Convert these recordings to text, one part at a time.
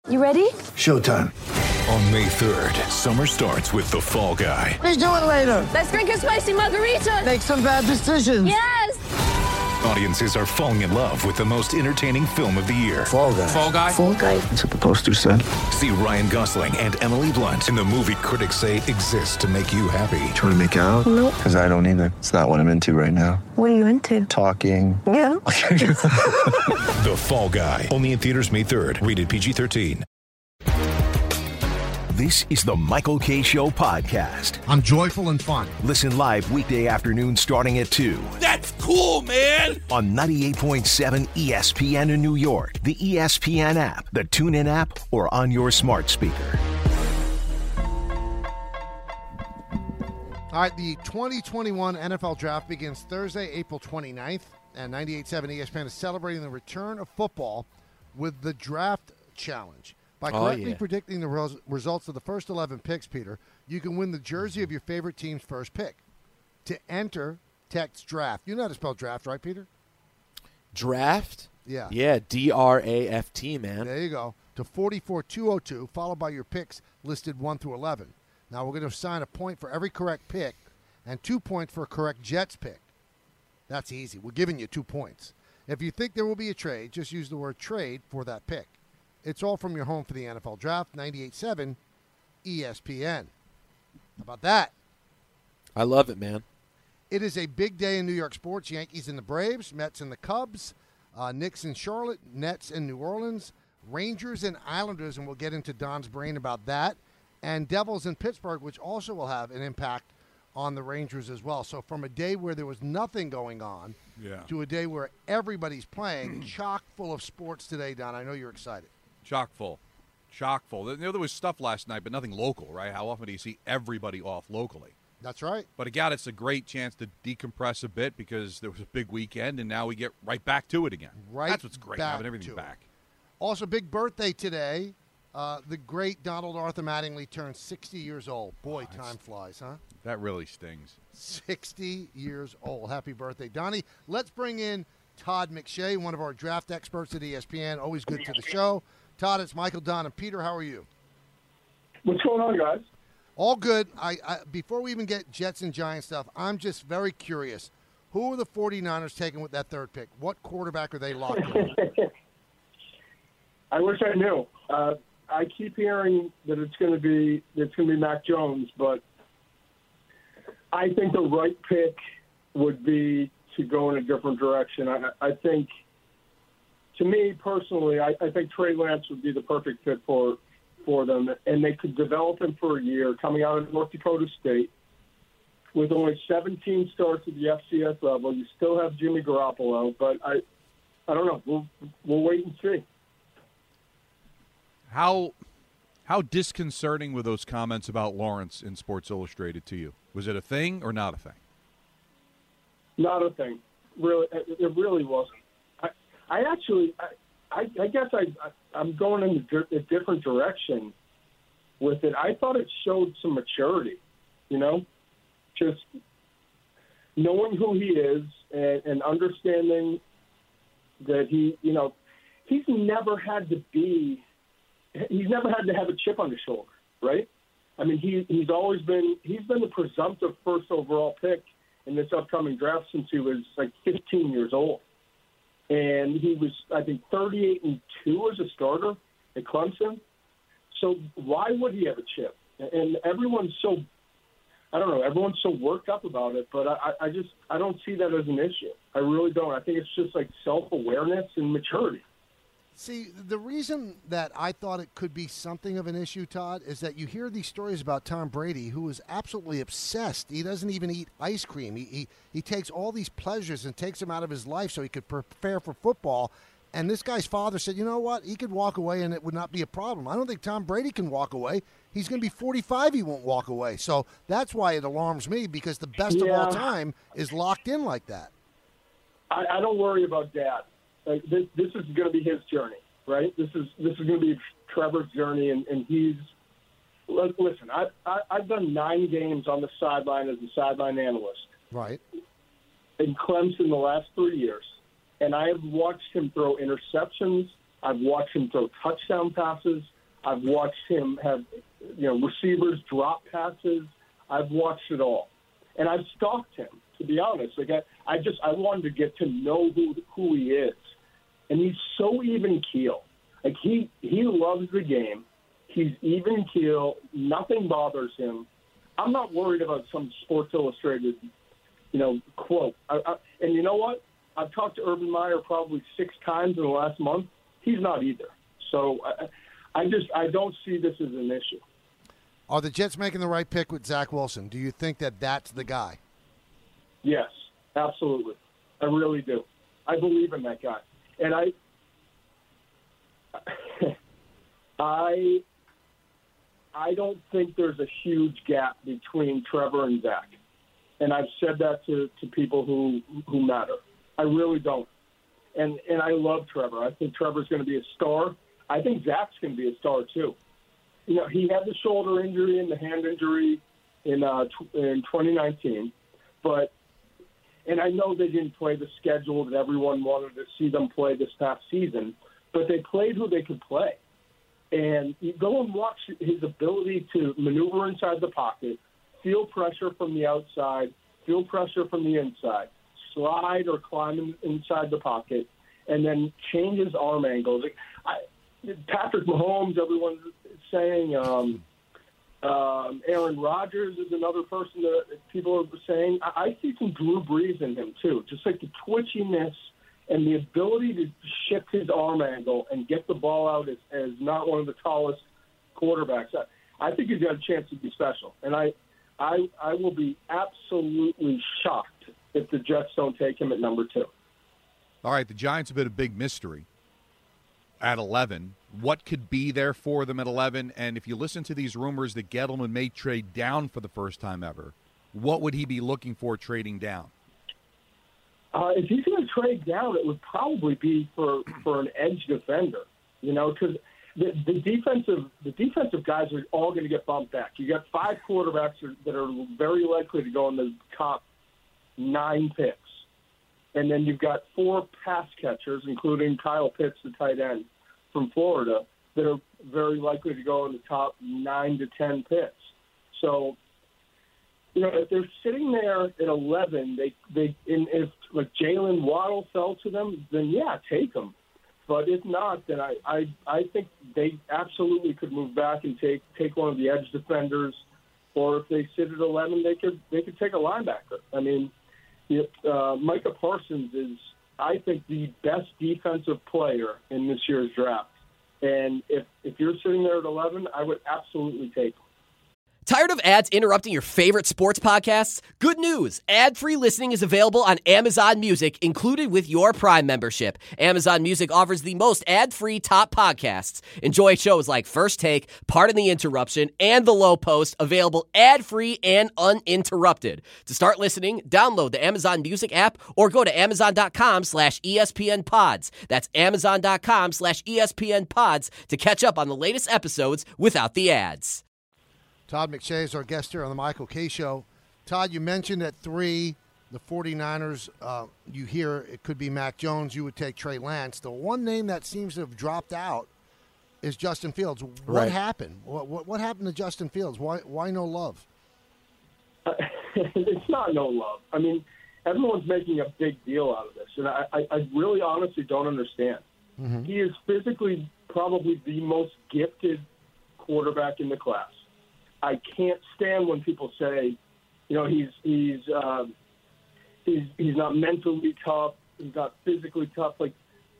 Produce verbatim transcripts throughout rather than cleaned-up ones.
You ready? Showtime. On May third, summer starts with The Fall Guy. Let's do it later. Let's drink a spicy margarita. Make some bad decisions. Yes! Audiences are falling in love with the most entertaining film of the year. Fall Guy. Fall Guy? Fall Guy. That's what the poster said. See Ryan Gosling and Emily Blunt in the movie critics say exists to make you happy. Trying to make it out? Nope. Because I don't either. It's not what I'm into right now. What are you into? Talking. Yeah. The Fall Guy. Only in theaters May third. Rated P G thirteen. This is the Michael Kay Show podcast. I'm joyful and fun. Listen live weekday afternoon starting at two. That's cool, man! On ninety-eight point seven E S P N in New York, the E S P N app, the TuneIn app, or on your smart speaker. All right, the twenty twenty-one N F L Draft begins Thursday, April twenty-ninth, and ninety-eight point seven E S P N is celebrating the return of football with the Draft Challenge. By correctly oh, yeah. predicting the res- results of the first eleven picks, Peter, you can win the jersey of your favorite team's first pick. To enter, text DRAFT. You know how to spell draft, right, Peter? Draft? Yeah. Yeah, D R A F T, man. There you go. To forty-four two oh two, followed by your picks listed one through eleven. Now we're going to assign a point for every correct pick and two points for a correct Jets pick. That's easy. We're giving you two points. If you think there will be a trade, just use the word trade for that pick. It's all from your home for the N F L Draft, ninety-eight point seven E S P N. How about that? I love it, man. It is a big day in New York sports. Yankees and the Braves, Mets and the Cubs, uh, Knicks and Charlotte, Nets and New Orleans, Rangers and Islanders, and we'll get into Don's brain about that, and Devils and Pittsburgh, which also will have an impact on the Rangers as well. So from a day where there was nothing going on yeah. to a day where everybody's playing, chock full of sports today, Don. I know you're excited. Chock full. Chock full. You know, there was stuff last night, but nothing local, right? How often do you see everybody off locally? That's right. But again, it's a great chance to decompress a bit because there was a big weekend, and now we get right back to it again. Right. That's what's great, having everything back. Also, big birthday today. Uh, the great Donald Arthur Mattingly turned sixty years old. Boy, oh, time flies, huh? That really stings. sixty years old. Happy birthday, Donnie. Let's bring in Todd McShay, one of our draft experts at E S P N. Always good to the show. Todd, it's Michael, Don, and Peter. How are you? What's going on, guys? All good. I, I Before we even get Jets and Giants stuff, I'm just very curious. Who are the 49ers taking with that third pick? What quarterback are they locked in? I wish I knew. Uh, I keep hearing that it's going to be it's going to be Mac Jones, but I think the right pick would be to go in a different direction. I, I think, to me personally, I, I think Trey Lance would be the perfect fit for for them, and they could develop him for a year coming out of North Dakota State with only seventeen starts at the F C S level. You still have Jimmy Garoppolo, but I I don't know. We'll we'll wait and see. How how disconcerting were those comments about Lawrence in Sports Illustrated to you? Was it a thing or not a thing? Not a thing. Really, it really wasn't. I, I actually, I, I, I guess I, I, I'm going in a different direction with it. I thought it showed some maturity, you know, just knowing who he is and, and understanding that he, you know, he's never had to be, he's never had to have a chip on his shoulder, right? I mean, he he's always been, he's been the presumptive first overall pick in this upcoming draft since he was like fifteen years old. And he was, I think, thirty-eight and two as a starter at Clemson. So why would he have a chip? And everyone's so, I don't know, everyone's so worked up about it, but I, I just, I don't see that as an issue. I really don't. I think it's just like self-awareness and maturity. See, the reason that I thought it could be something of an issue, Todd, is that you hear these stories about Tom Brady, who is absolutely obsessed. He doesn't even eat ice cream. He, he he takes all these pleasures and takes them out of his life so he could prepare for football. And this guy's father said, you know what, he could walk away and it would not be a problem. I don't think Tom Brady can walk away. He's going to be forty-five, he won't walk away. So that's why it alarms me, because the best yeah. of all time is locked in like that. I, I don't worry about Dad. Like this, this is going to be his journey, right? This is this is going to be Trevor's journey, and, and he's listen. I, I I've done nine games on the sideline as a sideline analyst, right, in Clemson the last three years, and I have watched him throw interceptions, I've watched him throw touchdown passes. I've watched him have, you know, receivers drop passes. I've watched it all. And I've stalked him, to be honest. Like I, I just I wanted to get to know who who he is. And he's so even keel. Like he, he loves the game. He's even keel. Nothing bothers him. I'm not worried about some Sports Illustrated, you know, quote. I, I, and you know what? I've talked to Urban Meyer probably six times in the last month. He's not either. So I, I just I don't see this as an issue. Are the Jets making the right pick with Zach Wilson? Do you think that that's the guy? Yes, absolutely. I really do. I believe in that guy. And I I I don't think there's a huge gap between Trevor and Zach. And I've said that to, to people who who matter. I really don't. And and I love Trevor. I think Trevor's going to be a star. I think Zach's going to be a star too. You know, he had the shoulder injury and the hand injury in uh, tw- in twenty nineteen, but and I know they didn't play the schedule that everyone wanted to see them play this past season, but they played who they could play. And you go and watch his ability to maneuver inside the pocket, feel pressure from the outside, feel pressure from the inside, slide or climb in, inside the pocket, and then change his arm angles. Like, I, Patrick Mahomes, everyone's saying. Um, um, Aaron Rodgers is another person that people are saying. I, I see some Drew Brees in him, too. Just like the twitchiness and the ability to shift his arm angle and get the ball out as, as not one of the tallest quarterbacks. I, I think he's got a chance to be special. And I, I, I will be absolutely shocked if the Jets don't take him at number two. All right, the Giants have been a big mystery at eleven. What could be there for them at eleven? And if you listen to these rumors that Gettleman may trade down for the first time ever, what would he be looking for trading down? Uh, if he's going to trade down, it would probably be for, for an edge defender, you know, because the, the defensive the defensive guys are all going to get bumped back. You got five quarterbacks that are very likely to go in the top nine picks. And then you've got four pass catchers, including Kyle Pitts, the tight end from Florida, that are very likely to go in the top nine to ten picks. So, you know, if they're sitting there at eleven, they they and if like Jalen Waddle fell to them, then yeah, take them. But if not, then I, I I think they absolutely could move back and take take one of the edge defenders, or if they sit at eleven, they could they could take a linebacker. I mean. Uh, Micah Parsons is, I think, the best defensive player in this year's draft. And if, if you're sitting there at eleven, I would absolutely take him. Tired of ads interrupting your favorite sports podcasts? Good news! Ad-free listening is available on Amazon Music, included with your Prime membership. Amazon Music offers the most ad-free top podcasts. Enjoy shows like First Take, Pardon the Interruption, and The Low Post, available ad-free and uninterrupted. To start listening, download the Amazon Music app or go to amazon.com slash ESPN pods. That's amazon.com slash ESPN pods to catch up on the latest episodes without the ads. Todd McShay is our guest here on the Michael Kay Show. Todd, you mentioned at three, the 49ers, uh, you hear it could be Mac Jones. You would take Trey Lance. The one name that seems to have dropped out is Justin Fields. What right. happened? What, what what happened to Justin Fields? Why why no love? Uh, it's not no love. I mean, everyone's making a big deal out of this, and I, I, I really honestly don't understand. Mm-hmm. He is physically probably the most gifted quarterback in the class. I can't stand when people say, you know, he's he's um, he's he's not mentally tough, he's not physically tough. Like,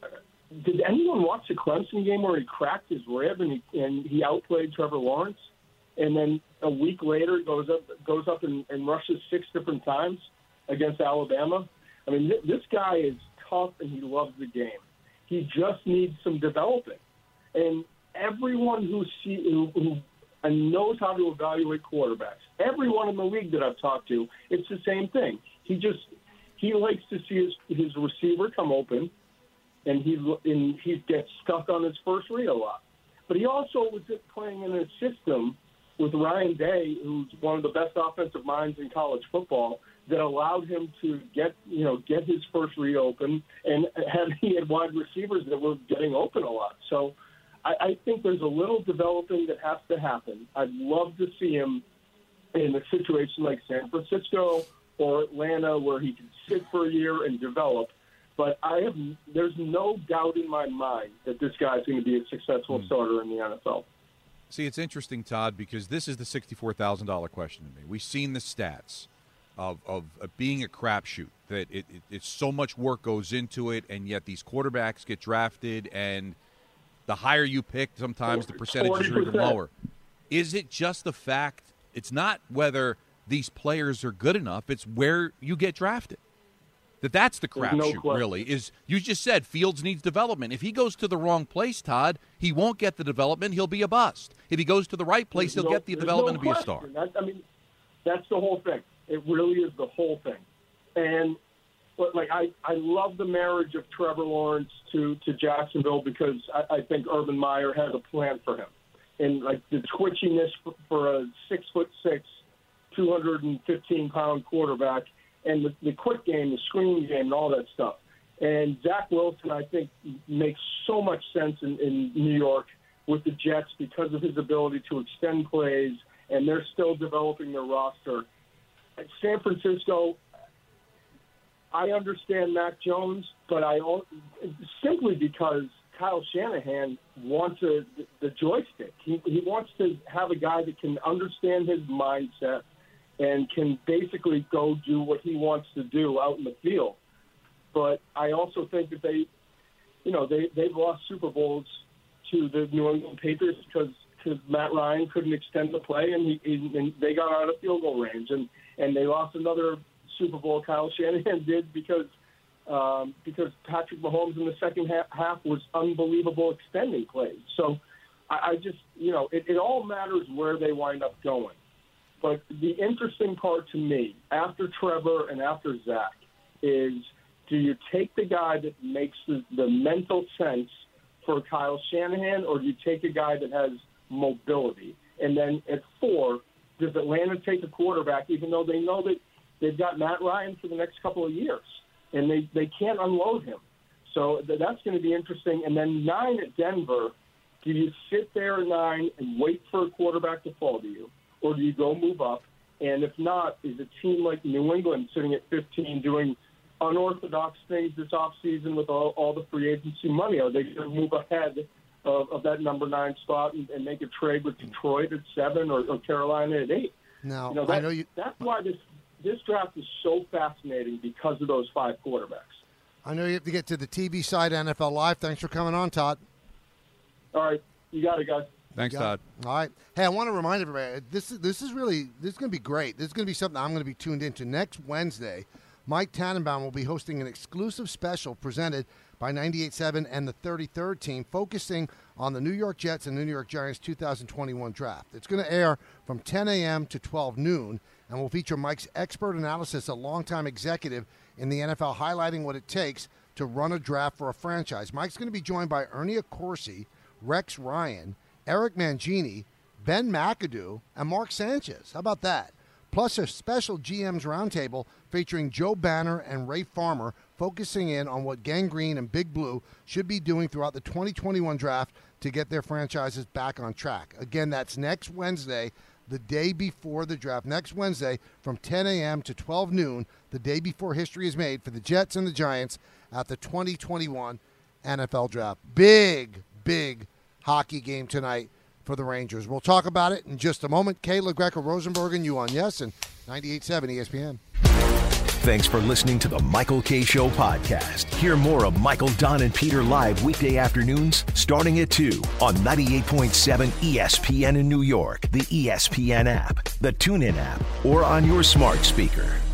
did anyone watch the Clemson game where he cracked his rib and he and he outplayed Trevor Lawrence, and then a week later goes up goes up and, and rushes six different times against Alabama? I mean, th- this guy is tough and he loves the game. He just needs some developing, and everyone who see who. who and knows how to evaluate quarterbacks. Everyone in the league that I've talked to, it's the same thing. He just he likes to see his his receiver come open, and he and he gets stuck on his first read a lot. But he also was playing in a system with Ryan Day, who's one of the best offensive minds in college football, that allowed him to get, you know, get his first read open, and had, he had wide receivers that were getting open a lot. So I, I think there's a little developing that has to happen. I'd love to see him in a situation like San Francisco or Atlanta where he can sit for a year and develop. But I have, there's no doubt in my mind that this guy's going to be a successful mm. starter in the N F L. See, it's interesting, Todd, because this is the sixty-four thousand dollars question to me. We've seen the stats of, of, of being a crapshoot, that it, it, it's so much work goes into it, and yet these quarterbacks get drafted, and the higher you pick, sometimes the percentages are even lower. Is it just the fact, it's not whether these players are good enough, it's where you get drafted? That that's the crapshoot, no really, is you just said Fields needs development. If he goes to the wrong place, Todd, he won't get the development. He'll be a bust. If he goes to the right place, there's he'll no, get the development no and be a star. That, I mean, that's the whole thing. It really is the whole thing. And but like I, I love the marriage of Trevor Lawrence to, to Jacksonville because I, I think Urban Meyer has a plan for him. And like the twitchiness for, for a six foot six, two hundred fifteen pound quarterback, and the, the quick game, the screen game, and all that stuff. And Zach Wilson, I think, makes so much sense in, in New York with the Jets because of his ability to extend plays, and they're still developing their roster. At San Francisco, I understand Mac Jones, but I simply because Kyle Shanahan wants a, the joystick. He, he wants to have a guy that can understand his mindset and can basically go do what he wants to do out in the field. But I also think that they, you know, they, they've lost Super Bowls to the New England Patriots because because Matt Ryan couldn't extend the play, and, he, he, and they got out of field goal range. And, and they lost another Super Bowl, Kyle Shanahan did, because um, because Patrick Mahomes in the second half, half was unbelievable extending plays. So I, I just, you know, it, it all matters where they wind up going. But the interesting part to me, after Trevor and after Zach, is do you take the guy that makes the, the mental sense for Kyle Shanahan, or do you take a guy that has mobility? And then at four, does Atlanta take a quarterback, even though they know that they've got Matt Ryan for the next couple of years, and they, they can't unload him? So th- that's going to be interesting. And then nine at Denver, do you sit there at nine and wait for a quarterback to fall to you? Or do you go move up? And if not, is a team like New England sitting at fifteen doing unorthodox things this offseason with all, all the free agency money? Are they going to move ahead of, of that number nine spot and, and make a trade with Detroit at seven or, or Carolina at eight? Now, you know, that, I know you. That's why this this draft is so fascinating, because of those five quarterbacks. I know you have to get to the T V side, N F L Live. Thanks for coming on, Todd. All right, you got it, guys. Thanks, Todd. All right. Hey, I want to remind everybody, this is this is really this is going to be great. This is going to be something I'm going to be tuned into next Wednesday. Mike Tannenbaum will be hosting an exclusive special presented by ninety-eight point seven and the thirty-third team, focusing on the New York Jets and the New York Giants two thousand twenty-one draft. It's going to air from ten a.m. to twelve noon, and will feature Mike's expert analysis, a longtime executive in the N F L, highlighting what it takes to run a draft for a franchise. Mike's going to be joined by Ernie Accorsi, Rex Ryan, Eric Mangini, Ben McAdoo, and Mark Sanchez. How about that? Plus a special G M's Roundtable featuring Joe Banner and Ray Farmer, focusing in on what Gang Green and Big Blue should be doing throughout the twenty twenty-one draft to get their franchises back on track. Again, that's next Wednesday, the day before the draft. Next Wednesday from ten a.m. to twelve noon, the day before history is made for the Jets and the Giants at the twenty twenty-one N F L Draft. Big, big hockey game tonight for the Rangers. We'll talk about it in just a moment. Kayla Greco-Rosenberg and you on Yes and ninety-eight point seven E S P N. Thanks for listening to the Michael Kay Show podcast. Hear more of Michael, Don, and Peter live weekday afternoons starting at two on ninety-eight point seven E S P N in New York, the E S P N app, the TuneIn app, or on your smart speaker.